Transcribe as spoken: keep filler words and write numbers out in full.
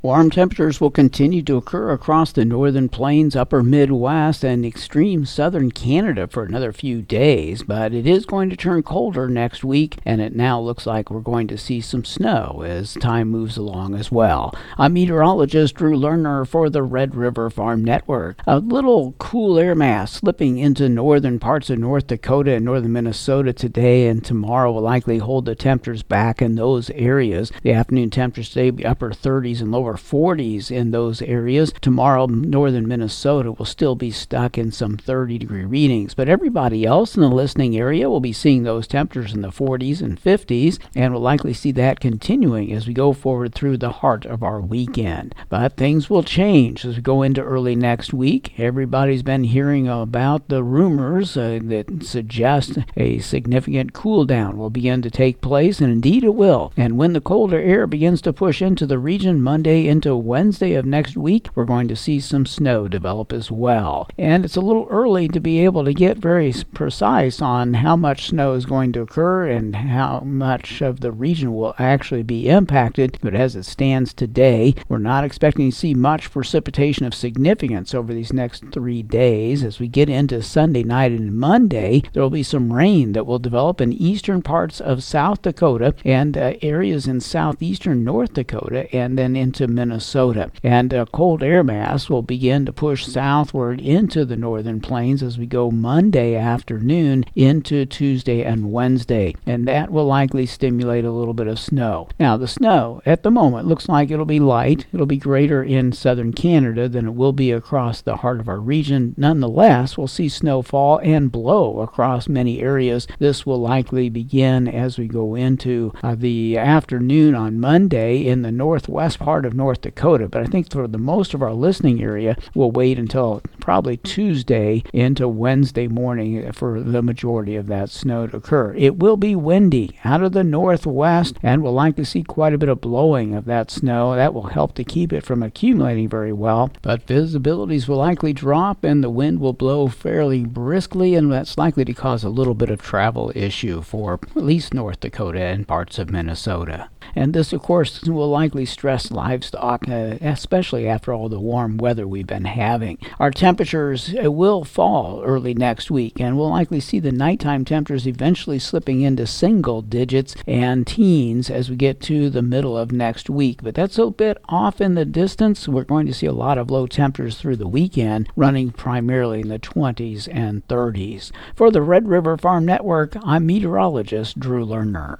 Warm temperatures will continue to occur across the northern plains, upper Midwest, and extreme southern Canada for another few days, but it is going to turn colder next week, and it now looks like we're going to see some snow as time moves along as well. I'm meteorologist Drew Lerner for the Red River Farm Network. A little cool air mass slipping into northern parts of North Dakota and northern Minnesota today and tomorrow will likely hold the temperatures back in those areas. The afternoon temperatures today will be upper thirties and lower forties in those areas. Tomorrow, northern Minnesota will still be stuck in some thirty degree readings, but everybody else in the listening area will be seeing those temperatures in the forties and fifties, and we'll likely see that continuing as we go forward through the heart of our weekend. But things will change as we go into early next week. Everybody's been hearing about the rumors uh, that suggest a significant cool down will begin to take place, and indeed it will. And when the colder air begins to push into the region Monday into Wednesday of next week, we're going to see some snow develop as well. And it's a little early to be able to get very precise on how much snow is going to occur and how much of the region will actually be impacted. But as it stands today, we're not expecting to see much precipitation of significance over these next three days. As we get into Sunday night and Monday, there will be some rain that will develop in eastern parts of South Dakota and uh, areas in southeastern North Dakota and then into Minnesota. And a cold air mass will begin to push southward into the northern plains as we go Monday afternoon into Tuesday and Wednesday. And that will likely stimulate a little bit of snow. Now, the snow at the moment looks like it'll be light. It'll be greater in southern Canada than it will be across the heart of our region. Nonetheless, we'll see snow fall and blow across many areas. This will likely begin as we go into uh, the afternoon on Monday in the northwest part of North Dakota, but I think for the most of our listening area, we'll wait until probably Tuesday into Wednesday morning for the majority of that snow to occur. It will be windy out of the northwest, and we'll likely see quite a bit of blowing of that snow. That will help to keep it from accumulating very well, but visibilities will likely drop and the wind will blow fairly briskly, and that's likely to cause a little bit of travel issue for at least North Dakota and parts of Minnesota. And this, of course, will likely stress livestock, uh, especially after all the warm weather we've been having. Our temperatures uh, will fall early next week, and we'll likely see the nighttime temperatures eventually slipping into single digits and teens as we get to the middle of next week. But that's a bit off in the distance. We're going to see a lot of low temperatures through the weekend, running primarily in the twenties and thirties. For the Red River Farm Network, I'm meteorologist Drew Lerner.